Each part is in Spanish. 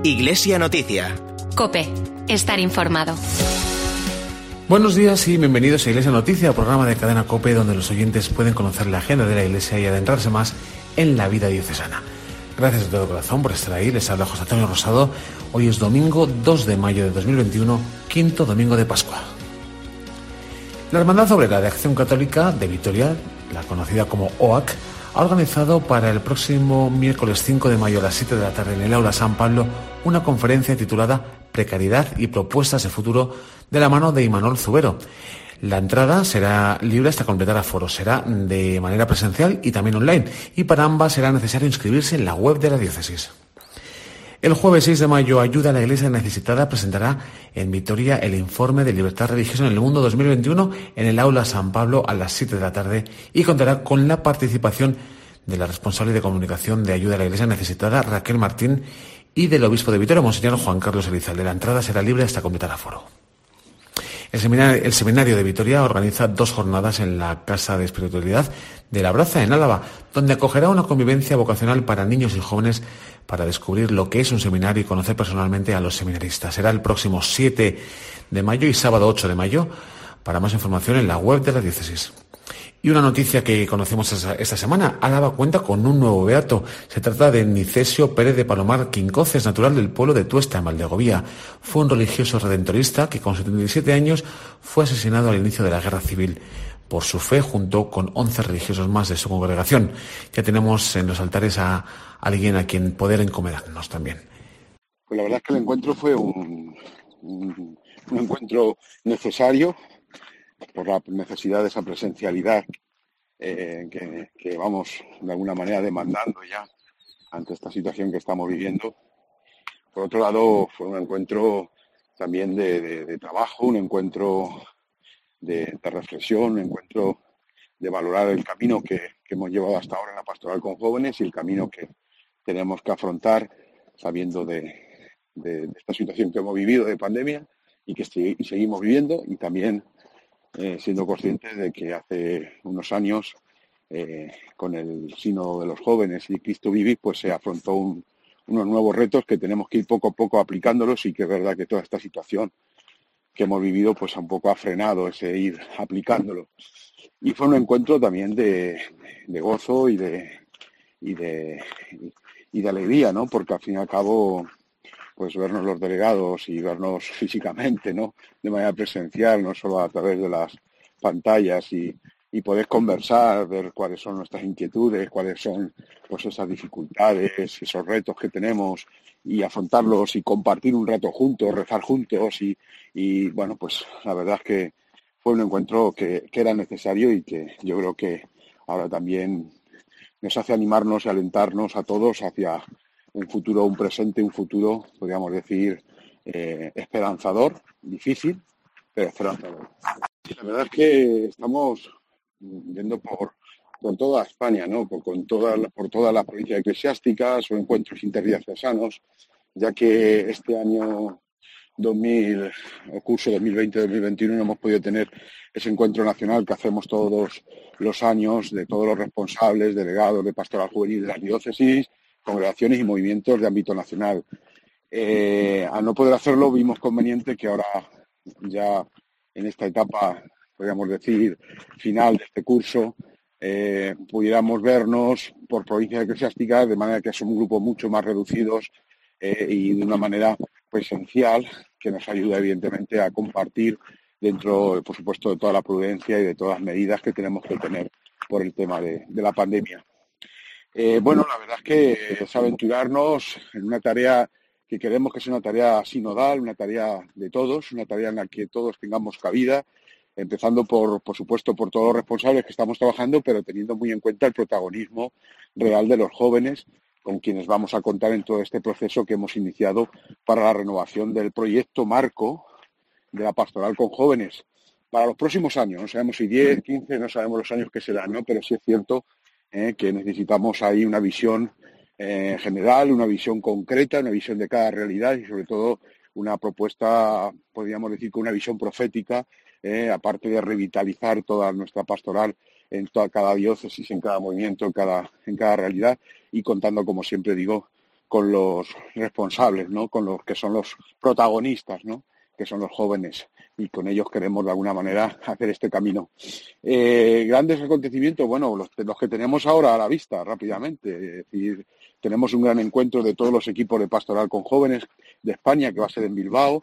Iglesia Noticia. COPE. Estar informado. Buenos días y bienvenidos a Iglesia Noticia, programa de Cadena COPE donde los oyentes pueden conocer la agenda de la Iglesia y adentrarse más en la vida diocesana. Gracias de todo corazón por estar ahí. Les habla José Antonio Rosado. Hoy es domingo 2 de mayo de 2021, quinto domingo de Pascua. La Hermandad Obrera de Acción Católica de Vitoria, la conocida como OAC, ha organizado para el próximo miércoles 5 de mayo a las 7 de la tarde en el Aula San Pablo una conferencia titulada Precariedad y propuestas de futuro de la mano de Imanol Zubero. La entrada será libre hasta completar aforo, será de manera presencial y también online, y para ambas será necesario inscribirse en la web de la diócesis. El jueves 6 de mayo, Ayuda a la Iglesia Necesitada presentará en Vitoria el informe de libertad religiosa en el mundo 2021 en el Aula San Pablo a las 7 de la tarde y contará con la participación de la responsable de comunicación de Ayuda a la Iglesia Necesitada, Raquel Martín, y del obispo de Vitoria, Monseñor Juan Carlos Elizalde. La entrada será libre hasta completar aforo. El seminario de Vitoria organiza 2 jornadas en la Casa de Espiritualidad de La Braza, en Álava, donde acogerá una convivencia vocacional para niños y jóvenes para descubrir lo que es un seminario y conocer personalmente a los seminaristas. Será el próximo 7 de mayo y sábado 8 de mayo. Para más información en la web de la diócesis. Y una noticia que conocemos esta semana: Álava cuenta con un nuevo beato. Se trata de Nicesio Pérez de Palomar Quincoces, natural del pueblo de Tuesta, en Valdegovía. Fue un religioso redentorista que con 77 años fue asesinado al inicio de la Guerra Civil por su fe, junto con 11 religiosos más de su congregación. Ya tenemos en los altares a alguien a quien poder encomendarnos también. Pues la verdad es que el encuentro fue un encuentro necesario por la necesidad de esa presencialidad que vamos de alguna manera demandando ya ante esta situación que estamos viviendo. Por otro lado, fue un encuentro también de trabajo, un encuentro de reflexión, un encuentro de valorar el camino que hemos llevado hasta ahora en la pastoral con jóvenes y el camino que tenemos que afrontar sabiendo de esta situación que hemos vivido de pandemia y que seguimos viviendo, y también siendo conscientes de que hace unos años con el sínodo de los jóvenes y Cristo Vivi pues se afrontó unos nuevos retos que tenemos que ir poco a poco aplicándolos, y que es verdad que toda esta situación que hemos vivido pues un poco ha frenado ese ir aplicándolo. Y fue un encuentro también de gozo y de alegría, ¿no? Porque al fin y al cabo pues vernos los delegados y vernos físicamente, ¿no? De manera presencial, no solo a través de las pantallas, y poder conversar, ver cuáles son nuestras inquietudes, cuáles son pues esas dificultades, esos retos que tenemos, y afrontarlos y compartir un rato juntos, rezar juntos, y bueno, pues la verdad es que fue un encuentro que era necesario y que yo creo que ahora también nos hace animarnos y alentarnos a todos hacia un futuro, un presente, un futuro, podríamos decir, esperanzador, difícil, pero esperanzador. La verdad es que estamos viendo por toda España, ¿no? por todas las provincias eclesiásticas o encuentros interdiocesanos, ya que este año o curso 2020-2021 no hemos podido tener ese encuentro nacional que hacemos todos los años de todos los responsables, delegados de pastoral juvenil de las diócesis, congregaciones y movimientos de ámbito nacional. Al no poder hacerlo, vimos conveniente que ahora, ya en esta etapa, podríamos decir, final de este curso, pudiéramos vernos por provincias eclesiásticas, de manera que son un grupo mucho más reducidos y de una manera presencial, que nos ayuda evidentemente a compartir dentro, por supuesto, de toda la prudencia y de todas las medidas que tenemos que tener por el tema de la pandemia. Bueno, la verdad es que es aventurarnos en una tarea que queremos que sea una tarea sinodal, una tarea de todos, una tarea en la que todos tengamos cabida, empezando por supuesto, por todos los responsables que estamos trabajando, pero teniendo muy en cuenta el protagonismo real de los jóvenes, con quienes vamos a contar en todo este proceso que hemos iniciado para la renovación del proyecto marco de la pastoral con jóvenes para los próximos años. No sabemos si 10, 15, no sabemos los años que serán, ¿no? Pero sí es cierto que necesitamos ahí una visión general, una visión concreta, una visión de cada realidad y sobre todo una propuesta, podríamos decir, con una visión profética, aparte de revitalizar toda nuestra pastoral en toda cada diócesis, en cada movimiento, en cada realidad, y contando, como siempre digo, con los responsables, ¿no? Con los que son los protagonistas, ¿no? Que son los jóvenes, y con ellos queremos de alguna manera hacer este camino. Grandes acontecimientos, bueno, los que tenemos ahora a la vista rápidamente, es decir, tenemos un gran encuentro de todos los equipos de pastoral con jóvenes de España, que va a ser en Bilbao,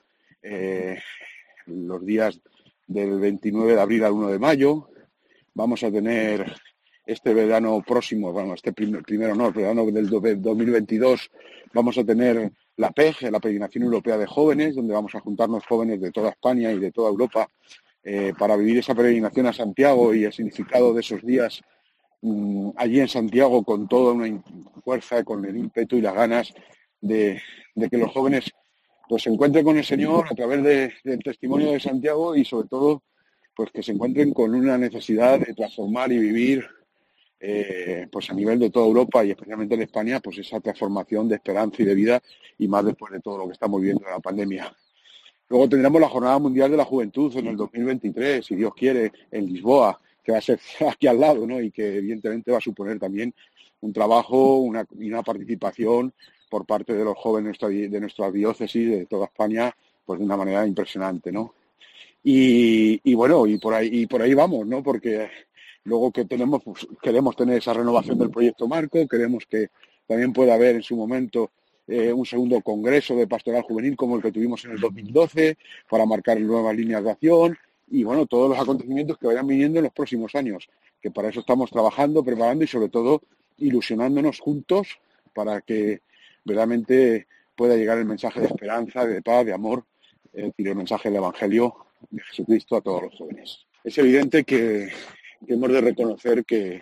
los días del 29 de abril al 1 de mayo. Vamos a tener este verano próximo, bueno, este primero no, el verano del 2022, vamos a tener la PEG, la Peregrinación Europea de Jóvenes, donde vamos a juntarnos jóvenes de toda España y de toda Europa para vivir esa peregrinación a Santiago y el significado de esos días allí en Santiago, con toda una fuerza, con el ímpetu y las ganas de que los jóvenes pues se encuentren con el Señor a través del testimonio de Santiago, y sobre todo pues que se encuentren con una necesidad de transformar y vivir pues a nivel de toda Europa y especialmente en España, pues esa transformación de esperanza y de vida, y más después de todo lo que estamos viviendo en la pandemia. Luego tendremos la Jornada Mundial de la Juventud en el 2023, si Dios quiere, en Lisboa, que va a ser aquí al lado, ¿no? Y que evidentemente va a suponer también un trabajo y una participación por parte de los jóvenes de nuestra diócesis, de toda España, pues de una manera impresionante, ¿no? Y bueno, y por ahí vamos, ¿no? Porque luego que pues, queremos tener esa renovación del proyecto Marco, queremos que también pueda haber en su momento un segundo congreso de pastoral juvenil como el que tuvimos en el 2012 para marcar nuevas líneas de acción, y bueno, todos los acontecimientos que vayan viniendo en los próximos años, que para eso estamos trabajando, preparando y sobre todo ilusionándonos juntos para que verdaderamente pueda llegar el mensaje de esperanza, de paz, de amor, es decir, el mensaje del Evangelio de Jesucristo a todos los jóvenes. Es evidente que hemos de reconocer que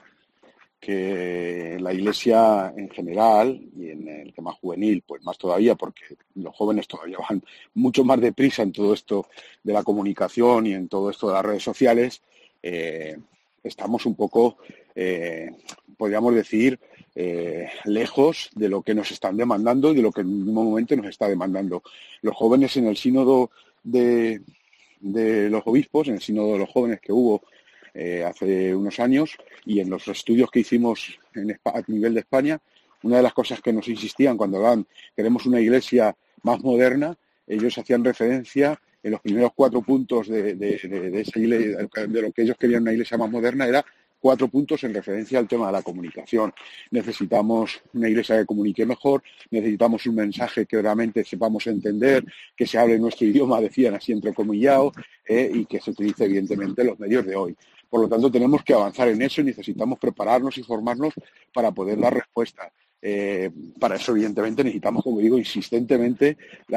la Iglesia en general, y en el tema juvenil pues más todavía, porque los jóvenes todavía van mucho más deprisa en todo esto de la comunicación y en todo esto de las redes sociales, estamos un poco, podríamos decir, lejos de lo que nos están demandando y de lo que en un momento nos está demandando. Los jóvenes en el sínodo de los obispos, en el sínodo de los jóvenes que hubo hace unos años, y en los estudios que hicimos a nivel de España, una de las cosas que nos insistían cuando hablaban queremos una iglesia más moderna, ellos hacían referencia en los primeros 4 puntos de esa iglesia, de lo que ellos querían una iglesia más moderna, era 4 puntos en referencia al tema de la comunicación. Necesitamos una iglesia que comunique mejor, necesitamos un mensaje que realmente sepamos entender, que se hable nuestro idioma, decían así entrecomillado, y que se utilice evidentemente en los medios de hoy. Por lo tanto, tenemos que avanzar en eso y necesitamos prepararnos y formarnos para poder dar respuesta. Para eso, evidentemente, necesitamos, como digo, insistentemente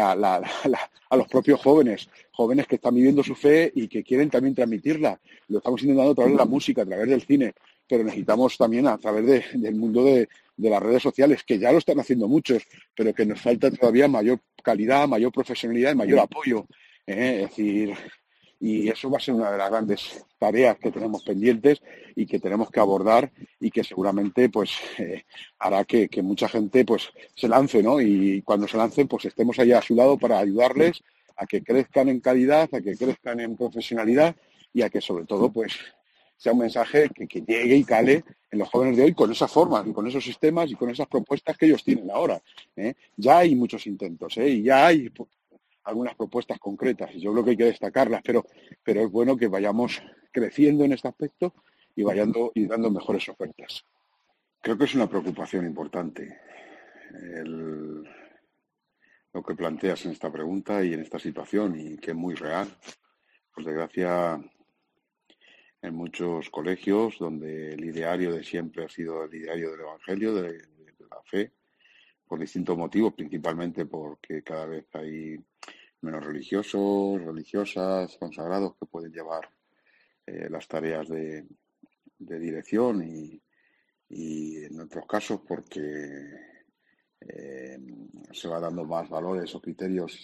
a los propios jóvenes que están viviendo su fe y que quieren también transmitirla. Lo estamos intentando a través de la música, a través del cine, pero necesitamos también a través del mundo de las redes sociales, que ya lo están haciendo muchos, pero que nos falta todavía mayor calidad, mayor profesionalidad y mayor apoyo. Es decir, y eso va a ser una de las grandes tareas que tenemos pendientes y que tenemos que abordar, y que seguramente pues hará que mucha gente pues se lance, ¿no? Y cuando se lancen pues estemos allá a su lado para ayudarles a que crezcan en calidad, a que crezcan en profesionalidad, y a que sobre todo pues sea un mensaje que llegue y cale en los jóvenes de hoy con esas formas y con esos sistemas y con esas propuestas que ellos tienen ahora. Ya hay muchos intentos, y ya hay algunas propuestas concretas, y yo creo que hay que destacarlas, pero es bueno que vayamos creciendo en este aspecto y dando mejores ofertas. Creo que es una preocupación importante lo que planteas en esta pregunta y en esta situación, y que es muy real. Por desgracia, en muchos colegios donde el ideario de siempre ha sido el ideario del Evangelio, de la fe, por distintos motivos, principalmente porque cada vez hay menos religiosos, religiosas, consagrados que pueden llevar las tareas de dirección, y en otros casos porque se va dando más valores o criterios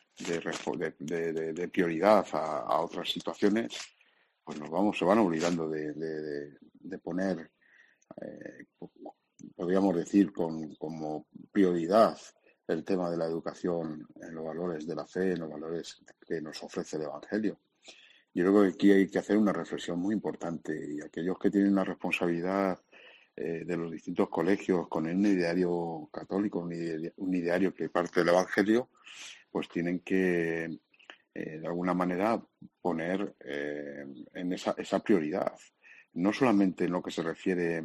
de prioridad a otras situaciones, pues se van obligando de poner, podríamos decir, como prioridad el tema de la educación en los valores de la fe, en los valores que nos ofrece el Evangelio. Yo creo que aquí hay que hacer una reflexión muy importante, y aquellos que tienen una responsabilidad de los distintos colegios con un ideario católico, un ideario que parte del Evangelio, pues tienen que, de alguna manera, poner en esa prioridad. No solamente en lo que se refiere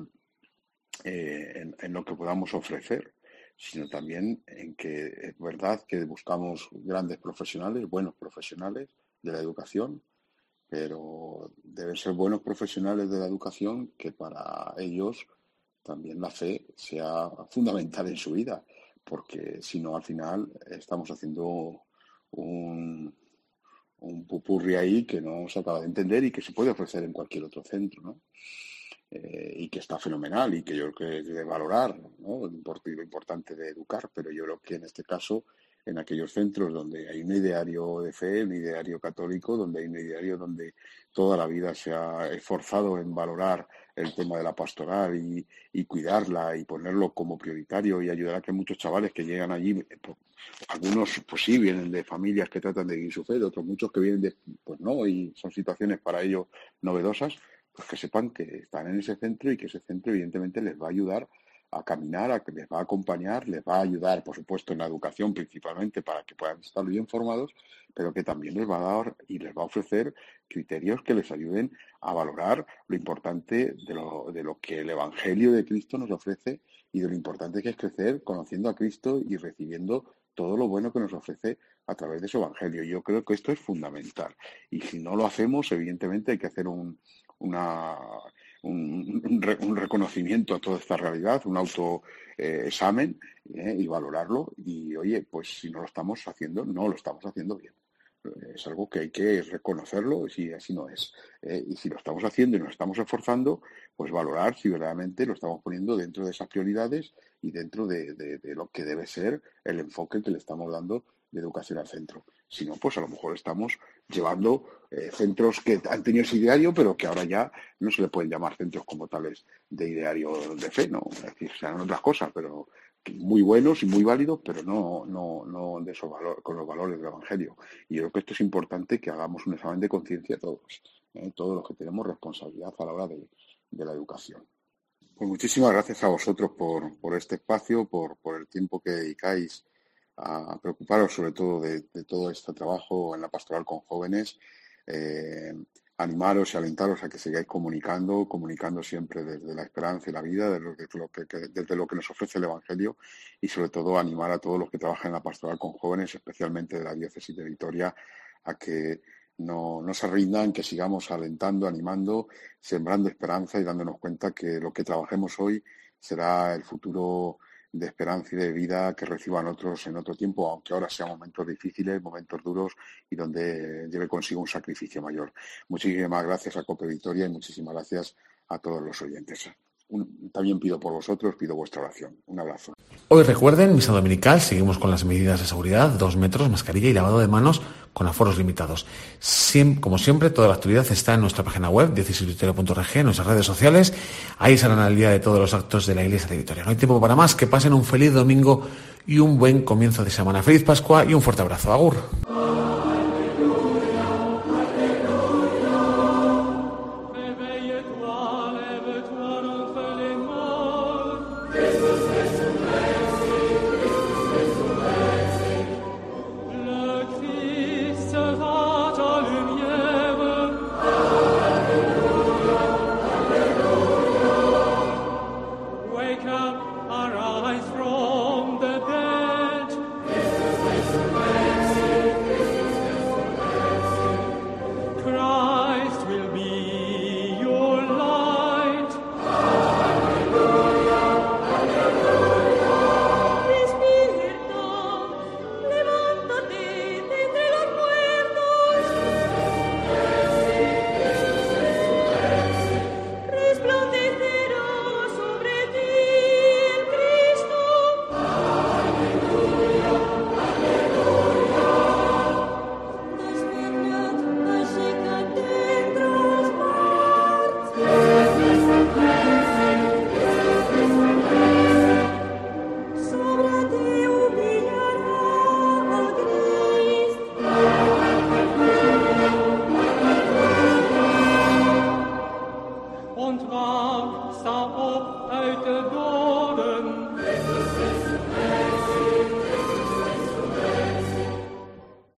en lo que podamos ofrecer, sino también en que es verdad que buscamos grandes profesionales, buenos profesionales de la educación, pero deben ser buenos profesionales de la educación que para ellos también la fe sea fundamental en su vida, porque si no, al final estamos haciendo un pupurri ahí que no se acaba de entender y que se puede ofrecer en cualquier otro centro, ¿no? Y que está fenomenal y que yo creo que hay que valorar, ¿no? Lo importante de educar, pero yo creo que en este caso, en aquellos centros donde hay un ideario de fe, un ideario católico, donde hay un ideario donde toda la vida se ha esforzado en valorar el tema de la pastoral y cuidarla y ponerlo como prioritario y ayudar a que muchos chavales que llegan allí, algunos pues sí vienen de familias que tratan de vivir su fe, otros muchos que vienen de, pues no, y son situaciones para ellos novedosas, pues que sepan que están en ese centro y que ese centro evidentemente les va a ayudar a caminar, a que les va a acompañar, les va a ayudar, por supuesto, en la educación principalmente para que puedan estar bien formados, pero que también les va a dar y les va a ofrecer criterios que les ayuden a valorar lo importante de lo que el Evangelio de Cristo nos ofrece y de lo importante que es crecer conociendo a Cristo y recibiendo todo lo bueno que nos ofrece a través de su Evangelio. Yo creo que esto es fundamental. Y si no lo hacemos, evidentemente hay que hacer un reconocimiento a toda esta realidad, un autoexamen y valorarlo. Y oye, pues si no lo estamos haciendo, no lo estamos haciendo bien. Es algo que hay que reconocerlo si así no es. Y si lo estamos haciendo y nos estamos esforzando, pues valorar si verdaderamente lo estamos poniendo dentro de esas prioridades y dentro de lo que debe ser el enfoque que le estamos dando de educación al centro. Si no, pues a lo mejor estamos llevando centros que han tenido ese ideario, pero que ahora ya no se le pueden llamar centros como tales de ideario de fe, ¿no? Es decir, serán otras cosas, pero muy buenos y muy válidos, pero no de esos con los valores del Evangelio. Y yo creo que esto es importante que hagamos un examen de conciencia todos los que tenemos responsabilidad a la hora de la educación. Pues muchísimas gracias a vosotros por este espacio, por el tiempo que dedicáis a preocuparos sobre todo de todo este trabajo en la pastoral con jóvenes, animaros y alentaros a que sigáis comunicando siempre desde la esperanza y la vida, desde lo que nos ofrece el Evangelio y sobre todo animar a todos los que trabajan en la pastoral con jóvenes, especialmente de la diócesis de Vitoria, a que no se rindan, que sigamos alentando, animando, sembrando esperanza y dándonos cuenta que lo que trabajemos hoy será el futuro de esperanza y de vida que reciban otros en otro tiempo, aunque ahora sean momentos difíciles, momentos duros y donde lleve consigo un sacrificio mayor. Muchísimas gracias a COPE Vitoria y muchísimas gracias a todos los oyentes. También pido por vosotros, pido vuestra oración. Un abrazo. Hoy recuerden, misa dominical, seguimos con las medidas de seguridad, 2 metros, mascarilla y lavado de manos con aforos limitados. Como siempre, toda la actualidad está en nuestra página web, diocesisvitoria.org, en nuestras redes sociales. Ahí saldrán al día de todos los actos de la Iglesia de Vitoria. No hay tiempo para más, que pasen un feliz domingo y un buen comienzo de semana. Feliz Pascua y un fuerte abrazo. Agur.